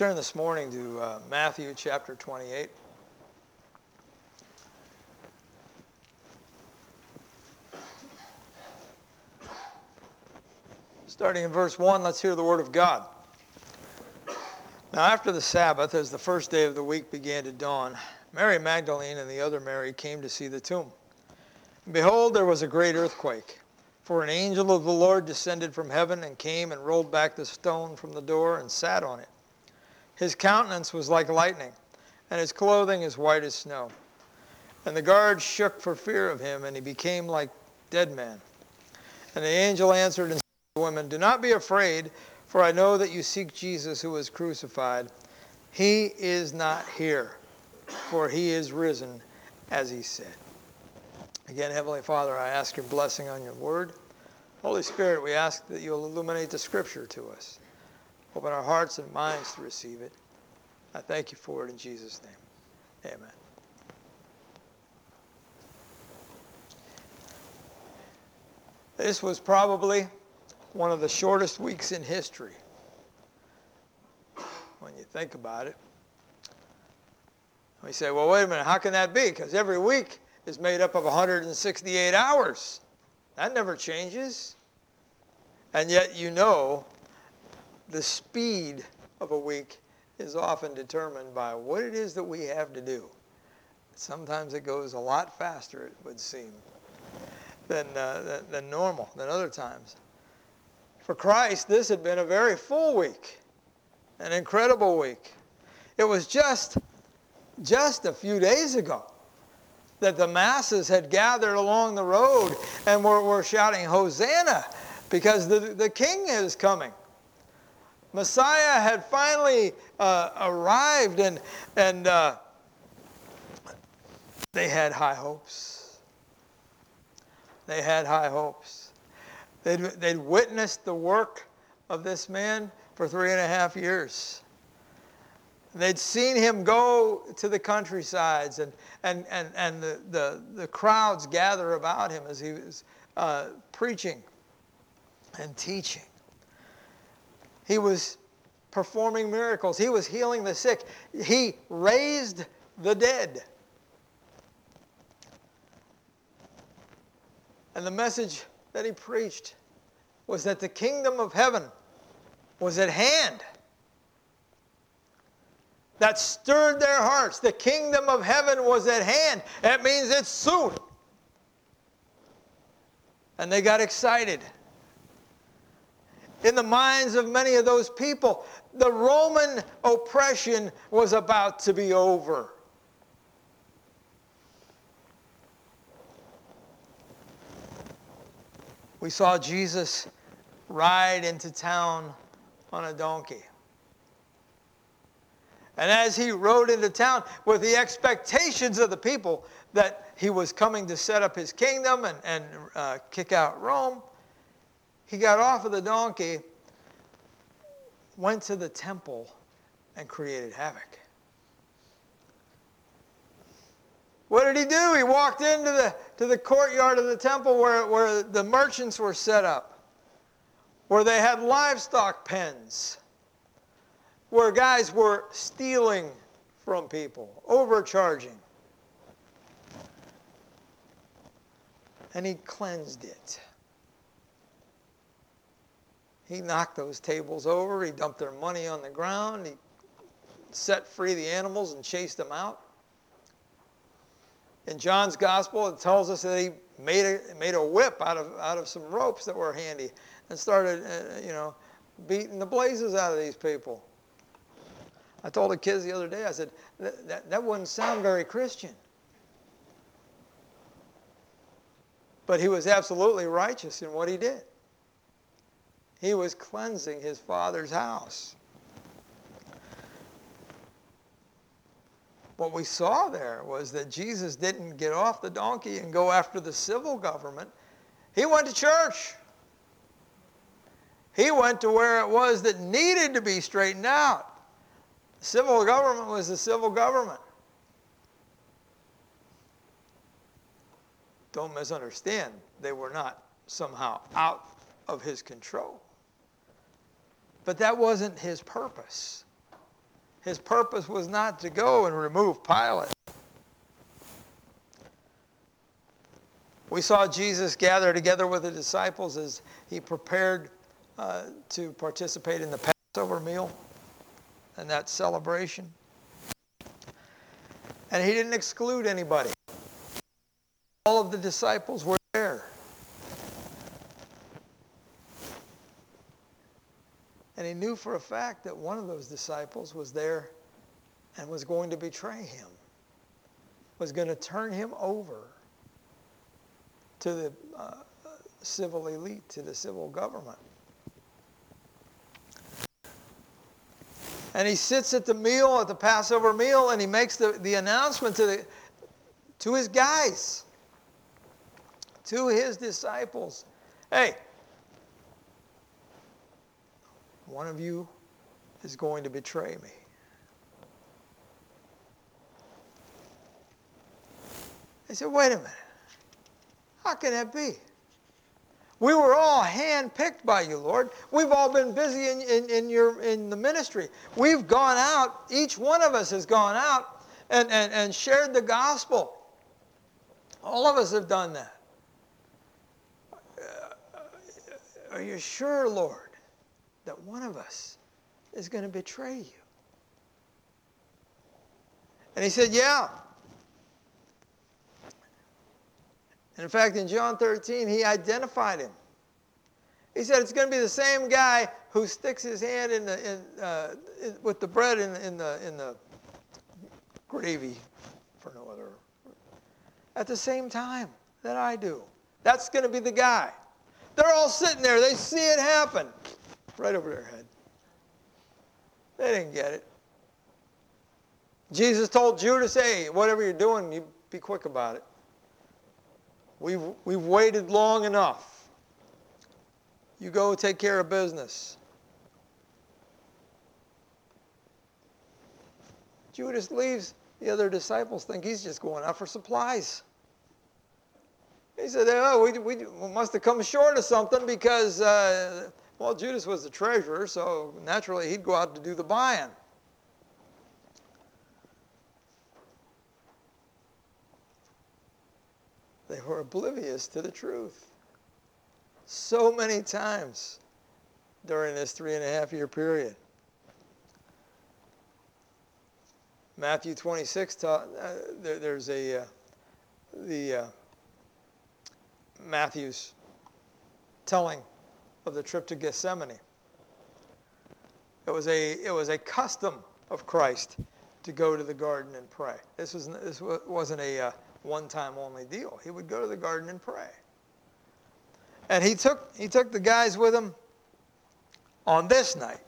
Turn this morning to Matthew chapter 28. Starting in verse 1, let's hear the word of God. Now after the Sabbath, as the first day of the week began to dawn, Mary Magdalene and the other Mary came to see the tomb. And behold, there was a great earthquake, for an angel of the Lord descended from heaven and came and rolled back the stone from the door and sat on it. His countenance was like lightning, and his clothing as white as snow. And the guards shook for fear of him, and he became like a dead man. And the angel answered and said to the women, "Do not be afraid, for I know that you seek Jesus who was crucified. He is not here, for he is risen, as he said." Again, Heavenly Father, I ask your blessing on your word. Holy Spirit, we ask that you'll illuminate the scripture to us. Open our hearts and minds to receive it. I thank you for it in Jesus' name. Amen. This was probably one of the shortest weeks in history, when you think about it. We say, well, wait a minute, how can that be? Because every week is made up of 168 hours. That never changes. And yet you know the speed of a week is often determined by what it is that we have to do. Sometimes it goes a lot faster, it would seem, than normal, than other times. For Christ, this had been a very full week, an incredible week. It was just a few days ago that the masses had gathered along the road and were shouting, "Hosanna," because the King is coming. Messiah had finally arrived, and they had high hopes. They had high hopes. They'd witnessed the work of this man for 3.5 years. They'd seen him go to the countrysides, and the crowds gather about him as he was preaching and teaching. He was performing miracles. He was healing the sick. He raised the dead. And the message that he preached was that the kingdom of heaven was at hand. That stirred their hearts. The kingdom of heaven was at hand. That means it's soon. And they got excited. In the minds of many of those people, the Roman oppression was about to be over. We saw Jesus ride into town on a donkey. And as he rode into town with the expectations of the people that he was coming to set up his kingdom and kick out Rome, he got off of the donkey, went to the temple, and created havoc. What did he do? He walked into the courtyard of the temple where the merchants were set up, where they had livestock pens, where guys were stealing from people, overcharging. And he cleansed it. He knocked those tables over. He dumped their money on the ground. He set free the animals and chased them out. In John's gospel, it tells us that he made a whip out of some ropes that were handy and started, beating the blazes out of these people. I told the kids the other day, I said, that wouldn't sound very Christian. But he was absolutely righteous in what he did. He was cleansing his Father's house. What we saw there was that Jesus didn't get off the donkey and go after the civil government. He went to church. He went to where it was that needed to be straightened out. The civil government was the civil government. Don't misunderstand. They were not somehow out of his control. But that wasn't his purpose. His purpose was not to go and remove Pilate. We saw Jesus gather together with the disciples as he prepared to participate in the Passover meal and that celebration. And he didn't exclude anybody. All of the disciples were there. And he knew for a fact that one of those disciples was there and was going to betray him, was going to turn him over to the civil elite, to the civil government. And he sits at the meal, at the Passover meal, and he makes the announcement to his guys, to his disciples. Hey, one of you is going to betray me. They said, wait a minute. How can that be? We were all handpicked by you, Lord. We've all been busy in the ministry. We've gone out, each one of us has gone out and shared the gospel. All of us have done that. Are you sure, Lord, that one of us is going to betray you? And he said, yeah. And in fact, in John 13, he identified him. He said it's going to be the same guy who sticks his hand with the bread in the gravy, for no other, at the same time that I do. That's going to be the guy. They're all sitting there. They see it happen right over their head. They didn't get it. Jesus told Judas, hey, whatever you're doing, you be quick about it. We've waited long enough. You go take care of business. Judas leaves. The other disciples think he's just going out for supplies. He said, oh, we must have come short of something because, well, Judas was the treasurer, so naturally he'd go out to do the buying. They were oblivious to the truth. So many times during this 3.5-year period. Matthew 26, there's Matthew's telling of the trip to Gethsemane. It was a custom of Christ to go to the garden and pray. This wasn't a one-time only deal. He would go to the garden and pray. And he took the guys with him on this night.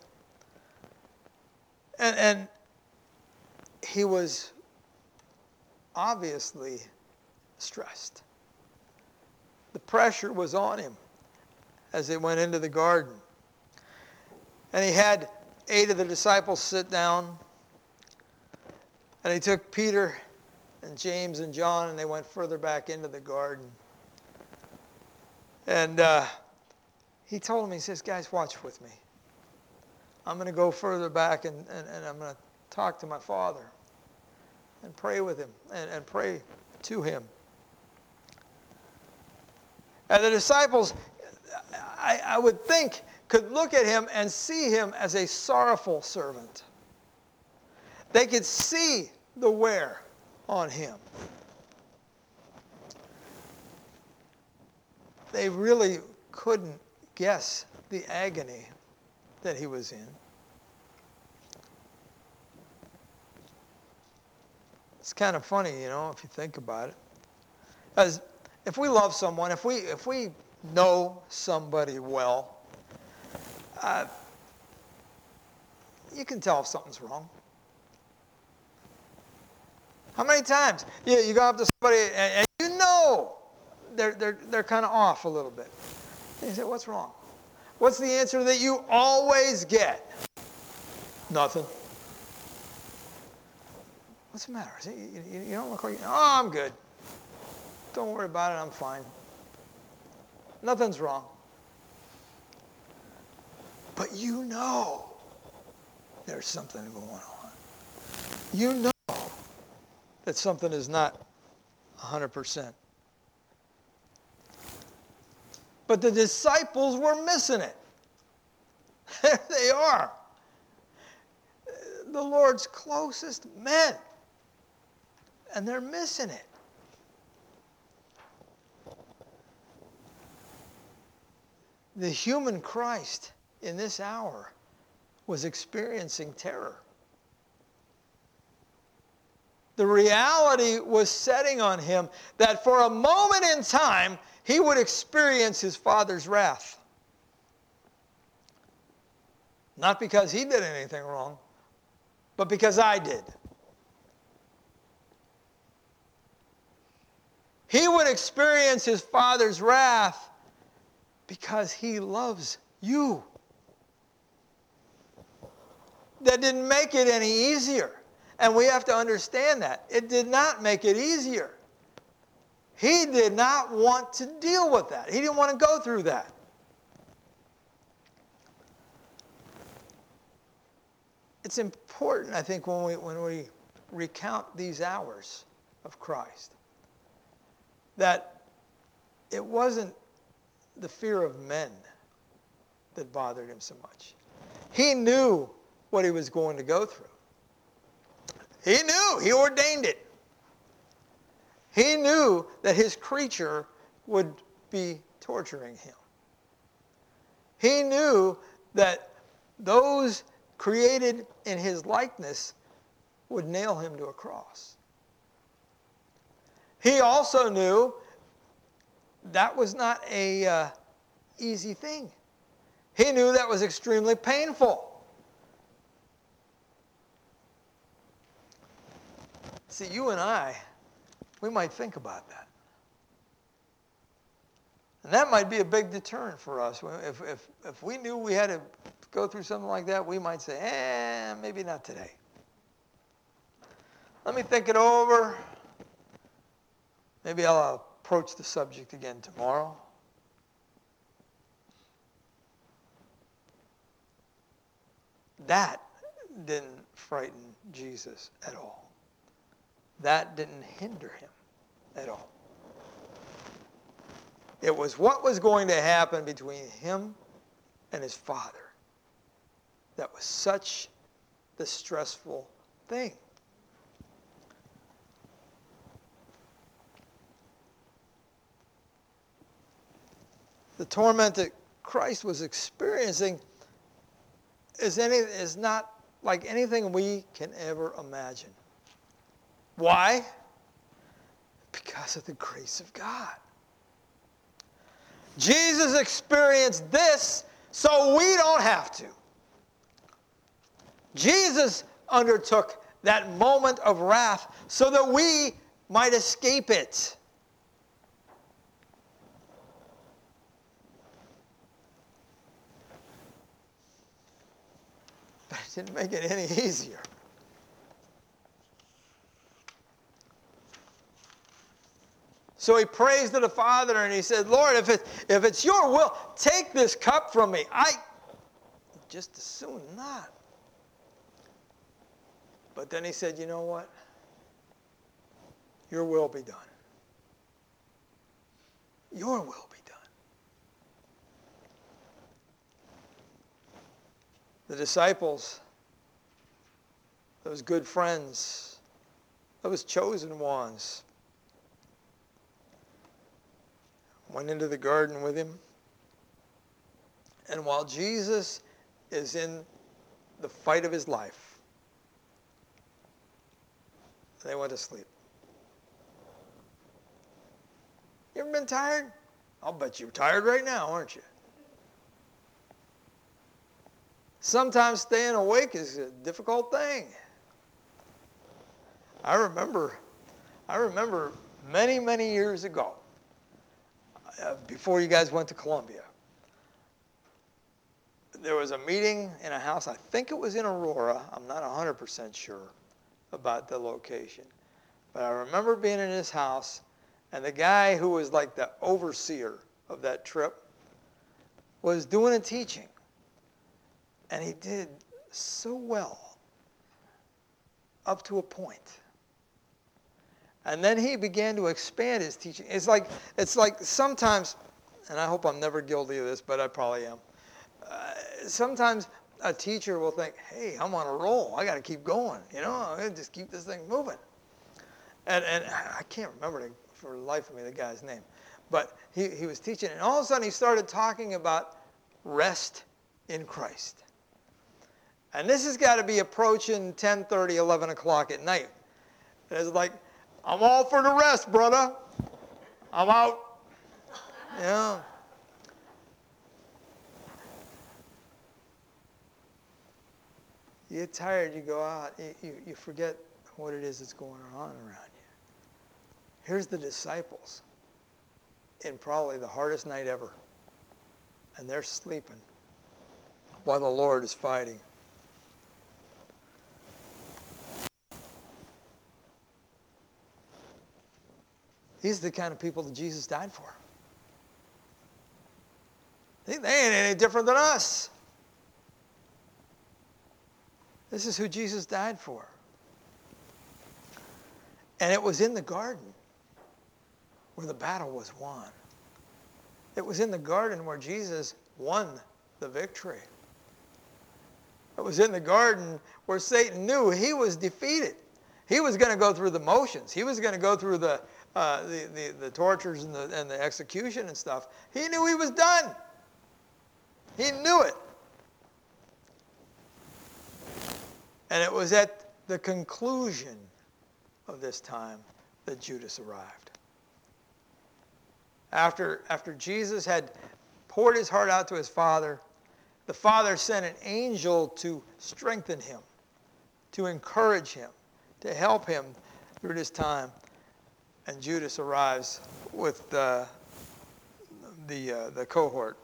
And he was obviously stressed. The pressure was on him as they went into the garden. And he had 8 of the disciples sit down. And he took Peter and James and John, and they went further back into the garden. And he told them, he says, guys, watch with me. I'm going to go further back, and I'm going to talk to my Father and pray with him and pray to him. And the disciples, I would think, could look at him and see him as a sorrowful servant. They could see the wear on him. They really couldn't guess the agony that he was in. It's kind of funny, if you think about it. As if we love someone, if we know somebody well, you can tell if something's wrong. How many times you go up to somebody and you know they're kind of off a little bit. And you say, what's wrong? What's the answer that you always get? Nothing. What's the matter? You don't look like, oh, I'm good. Don't worry about it, I'm fine. Nothing's wrong. But you know there's something going on. you know that something is not 100%. But the disciples were missing it. There they are. The Lord's closest men. And they're missing it. The human Christ in this hour was experiencing terror. The reality was setting on him that for a moment in time, he would experience his Father's wrath. Not because he did anything wrong, but because I did. He would experience his Father's wrath because he loves you. That didn't make it any easier. And we have to understand that. It did not make it easier. He did not want to deal with that. He didn't want to go through that. It's important, I think, when we recount these hours of Christ, that it wasn't the fear of men that bothered him so much. He knew what he was going to go through. He knew. He ordained it. He knew that his creature would be torturing him. He knew that those created in his likeness would nail him to a cross. He also knew that was not an easy thing. He knew that was extremely painful. See, you and I, we might think about that. And that might be a big deterrent for us. If we knew we had to go through something like that, we might say, maybe not today. Let me think it over. Maybe I'll approach the subject again tomorrow. That didn't frighten Jesus at all. That didn't hinder him at all. It was what was going to happen between him and his Father that was such the stressful thing. The torment that Christ was experiencing is not like anything we can ever imagine. Why? Because of the grace of God. Jesus experienced this so we don't have to. Jesus undertook that moment of wrath so that we might escape it. But it didn't make it any easier. So he prays to the Father and he said, Lord, if it's your will, take this cup from me. I just as soon not. But then he said, you know what? Your will be done. Your will be done. The disciples, those good friends, those chosen ones, went into the garden with him. And while Jesus is in the fight of his life, they went to sleep. You ever been tired? I'll bet you're tired right now, aren't you? Sometimes staying awake is a difficult thing. I remember many, many years ago, before you guys went to Columbia, there was a meeting in a house, I think it was in Aurora, I'm not 100% sure about the location. But I remember being in his house, and the guy who was like the overseer of that trip was doing a teaching. And he did so well. up to a point. And then he began to expand his teaching. It's like sometimes, and I hope I'm never guilty of this, but I probably am. Sometimes a teacher will think, hey, I'm on a roll. I got to keep going. I'm going to just keep this thing moving. And I can't remember for the life of me the guy's name. But he was teaching, and all of a sudden he started talking about rest in Christ. And this has got to be approaching 10:30, 11 o'clock at night. And it's like, I'm all for the rest, brother. I'm out. You get tired, you go out, you forget what it is that's going on around you. Here's the disciples in probably the hardest night ever. And they're sleeping while the Lord is fighting. These are the kind of people that Jesus died for. They ain't any different than us. This is who Jesus died for. And it was in the garden where the battle was won. It was in the garden where Jesus won the victory. It was in the garden where Satan knew he was defeated. He was going to go through the motions. He was going to go through the tortures and the execution and stuff. He knew he was done. He knew it. And it was at the conclusion of this time that Judas arrived. After Jesus had poured his heart out to his Father, the Father sent an angel to strengthen him, to encourage him, to help him through this time. And Judas arrives with the cohort.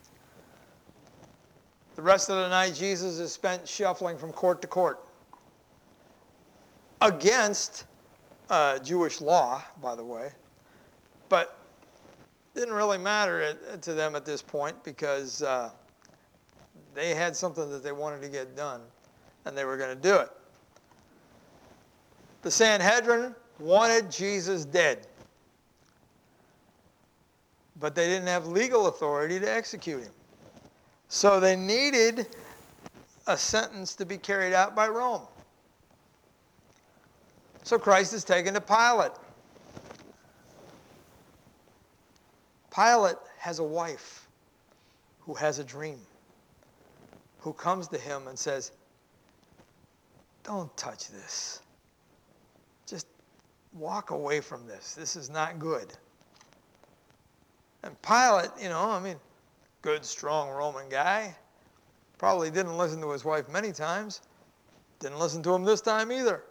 The rest of the night, Jesus is spent shuffling from court to court against Jewish law, by the way. But it didn't really matter to them at this point because they had something that they wanted to get done, and they were going to do it. The Sanhedrin wanted Jesus dead, but they didn't have legal authority to execute him. So they needed a sentence to be carried out by Rome. So Christ is taken to Pilate. Pilate has a wife who has a dream, who comes to him and says, don't touch this. Just walk away from this. This is not good. And Pilate, good, strong Roman guy, probably didn't listen to his wife many times. Didn't listen to him this time either.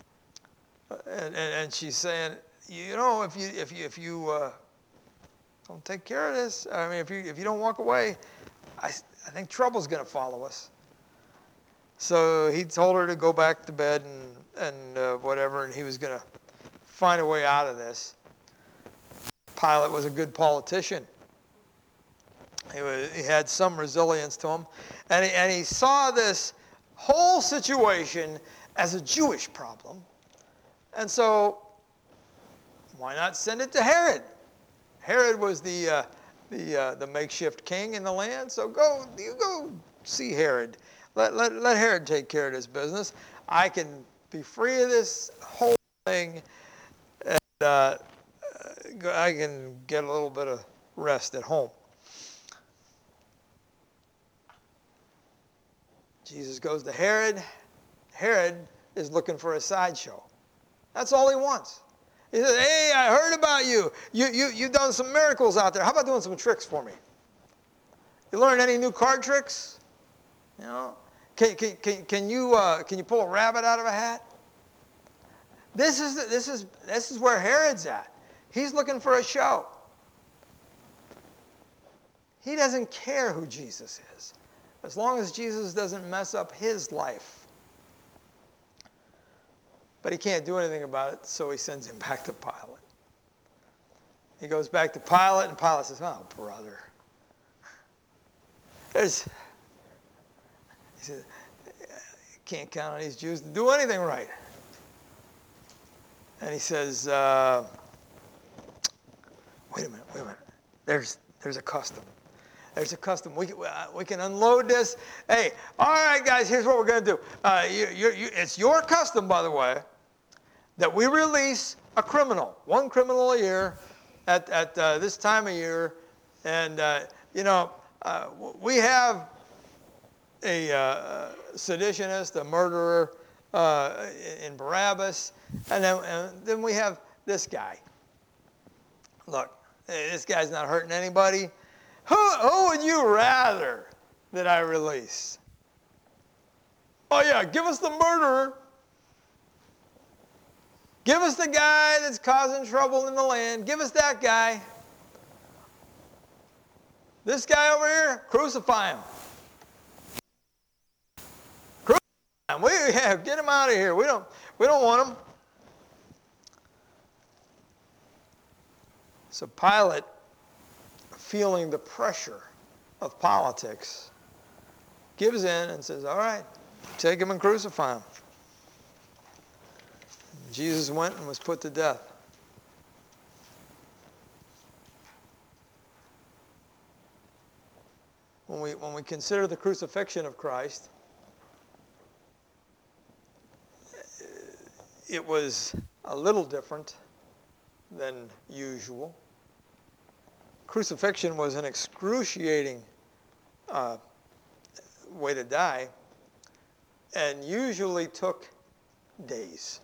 And she's saying, if you don't take care of this, if you don't walk away, I think trouble's going to follow us. So he told her to go back to bed and whatever, and he was going to find a way out of this. Pilate was a good politician. He had some resilience to him. And he saw this whole situation as a Jewish problem. And so, why not send it to Herod? Herod was the makeshift king in the land. So you go see Herod. Let Herod take care of this business. I can be free of this whole thing, and I can get a little bit of rest at home. Jesus goes to Herod. Herod is looking for a sideshow. That's all he wants. He says, hey, I heard about you. You've done some miracles out there. How about doing some tricks for me? You learn any new card tricks? Can you pull a rabbit out of a hat? This is where Herod's at. He's looking for a show. He doesn't care who Jesus is, as long as Jesus doesn't mess up his life. But he can't do anything about it, so he sends him back to Pilate. He goes back to Pilate, and Pilate says, oh, brother. He says, you can't count on these Jews to do anything right. And he says, wait a minute. There's a custom. There's a custom. We can unload this. Hey, all right, guys, here's what we're going to do. It's your custom, by the way, that we release a criminal, one criminal a year at this time of year. And, we have a seditionist, a murderer in Barabbas. And then we have this guy. Look, this guy's not hurting anybody. Who would you rather that I release? Oh, yeah, give us the murderer. Give us the guy that's causing trouble in the land. Give us that guy. This guy over here, crucify him. Crucify him. Get him out of here. We don't want him. So Pilate, feeling the pressure of politics, gives in and says, all right, take him and crucify him. Jesus went and was put to death. When we consider the crucifixion of Christ, it was a little different than usual. Crucifixion was an excruciating way to die, and usually took days.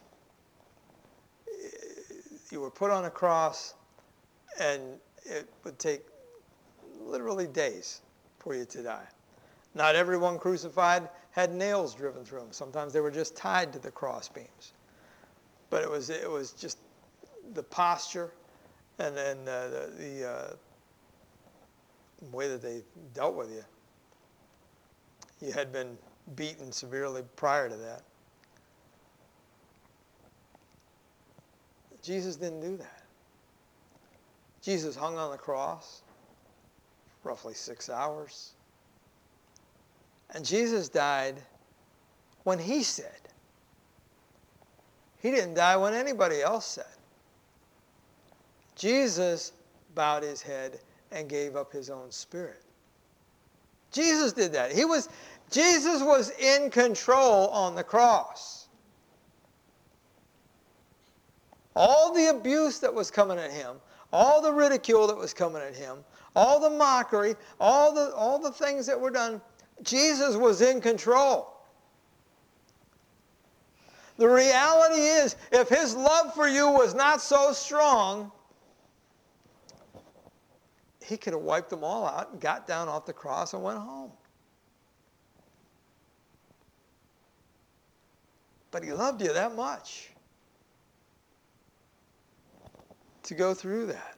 You were put on a cross, and it would take literally days for you to die. Not everyone crucified had nails driven through them. Sometimes they were just tied to the cross beams. But it was just the posture and then the way that they dealt with you. You had been beaten severely prior to that. Jesus didn't do that. Jesus hung on the cross roughly 6 hours. And Jesus died when he said. He didn't die when anybody else said. Jesus bowed his head and gave up his own spirit. Jesus did that. Jesus was in control on the cross. All the abuse that was coming at him, all the ridicule that was coming at him, all the mockery, all the things that were done, Jesus was in control. The reality is, if his love for you was not so strong, he could have wiped them all out and got down off the cross and went home. But he loved you that much to go through that.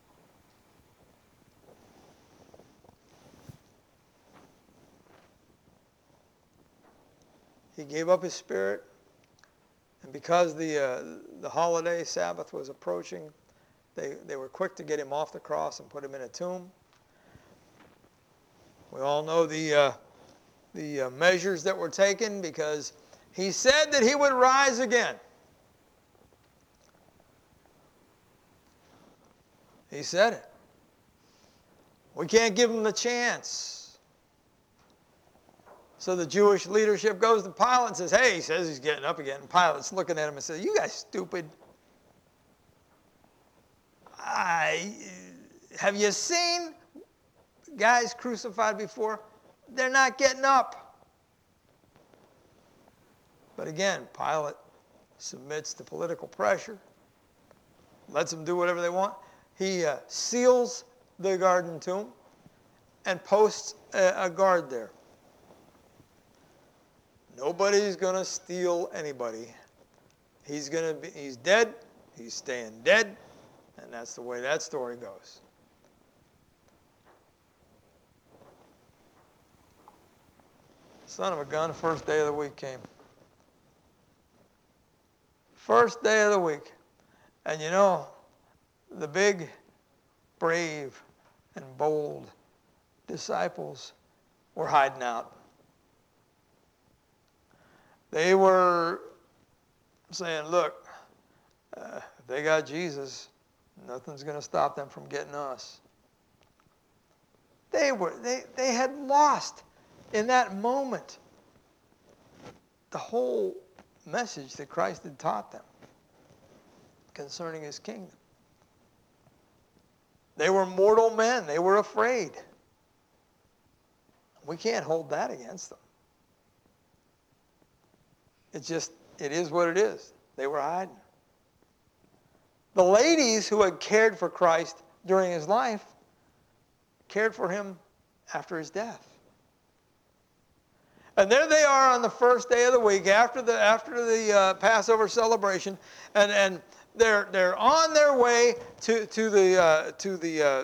He gave up his spirit, and because the holiday Sabbath was approaching, they were quick to get him off the cross and put him in a tomb. We all know the measures that were taken, because he said that he would rise again. He said it. We can't give him the chance. So the Jewish leadership goes to Pilate and says, hey, he says he's getting up again. And Pilate's looking at him and says, you guys stupid. Have you seen guys crucified before? They're not getting up. But again, Pilate submits to political pressure, lets them do whatever they want. He seals the garden tomb and posts a guard there. Nobody's going to steal anybody. He's dead. He's staying dead. And that's the way that story goes. Son of a gun, first day of the week came. First day of the week. And you know, the big, brave, and bold disciples were hiding out. They were saying, look, If they got Jesus, nothing's going to stop them from getting us. They had lost in that moment the whole message that Christ had taught them concerning his kingdom. They were mortal men. They were afraid. We can't hold that against them. It is what it is. They were hiding. The ladies who had cared for Christ during his life cared for him after his death. And there they are on the first day of the week after the Passover celebration, and they're on their way to the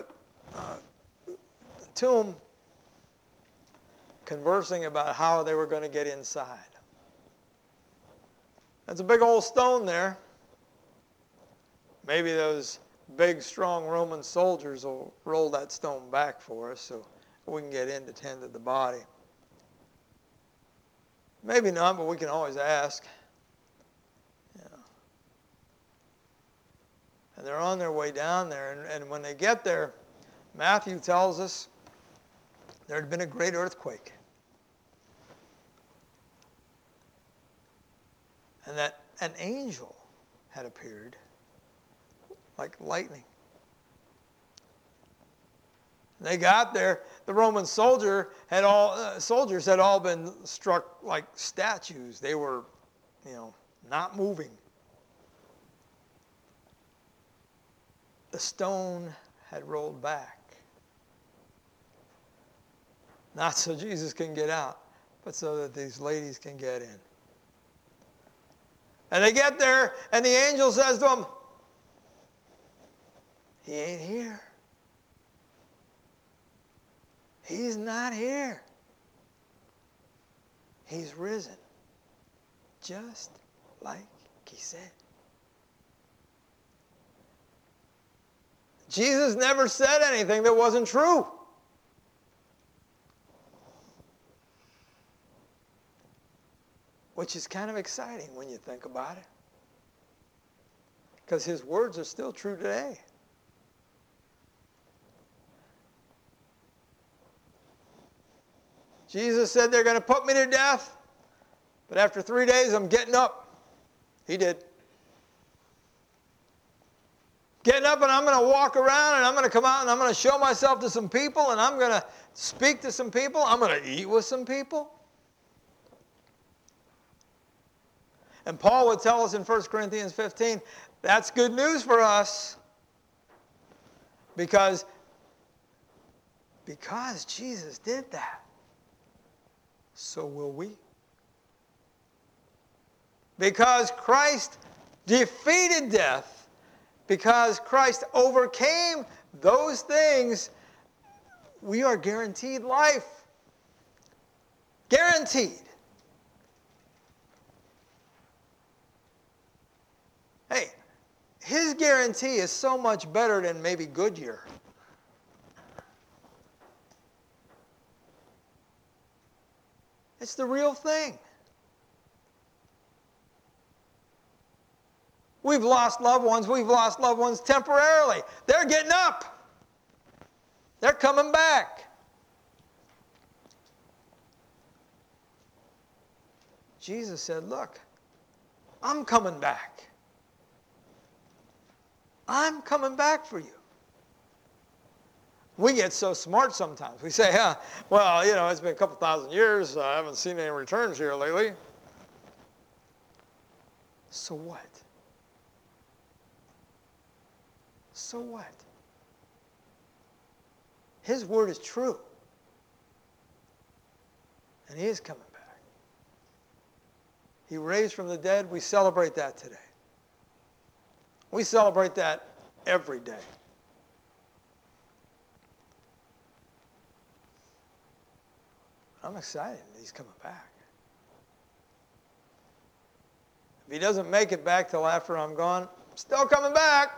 tomb, conversing about how they were going to get inside. There's a big old stone there. Maybe those big, strong Roman soldiers will roll that stone back for us so we can get in to tend to the body. Maybe not, but we can always ask. And they're on their way down there. And when they get there, Matthew tells us there had been a great earthquake. And that an angel had appeared like lightning. They got there. The Roman soldiers had all been struck like statues. They were, not moving. The stone had rolled back. Not so Jesus can get out, but so that these ladies can get in. And they get there, and the angel says to them, "He ain't here. He's not here. He's risen, just like he said." Jesus never said anything that wasn't true. Which is kind of exciting when you think about it. Because his words are still true today. Jesus said they're going to put me to death, but after 3 days I'm getting up. He did. Getting up, and I'm going to walk around, and I'm going to come out, and I'm going to show myself to some people, and I'm going to speak to some people. I'm going to eat with some people. And Paul would tell us in 1 Corinthians 15, that's good news for us. Because Jesus did that, so will we. Because Christ defeated death, because Christ overcame those things, we are guaranteed life. Guaranteed. Hey, his guarantee is so much better than maybe Goodyear. It's the real thing. We've lost loved ones. We've lost loved ones temporarily. They're getting up. They're coming back. Jesus said, look, I'm coming back. I'm coming back for you. We get so smart sometimes. We say, well, it's been a couple thousand years. I haven't seen any returns here lately. So what? So what? His word is true. And he is coming back. He raised from the dead. We celebrate that today. We celebrate that every day. I'm excited that he's coming back. If he doesn't make it back till after I'm gone, I'm still coming back.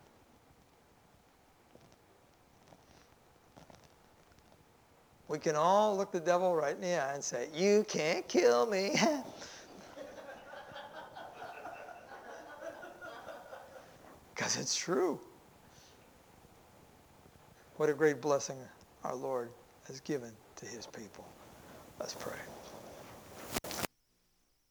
We can all look the devil right in the eye and say, you can't kill me. because it's true. What a great blessing our Lord has given to his people. Let's pray.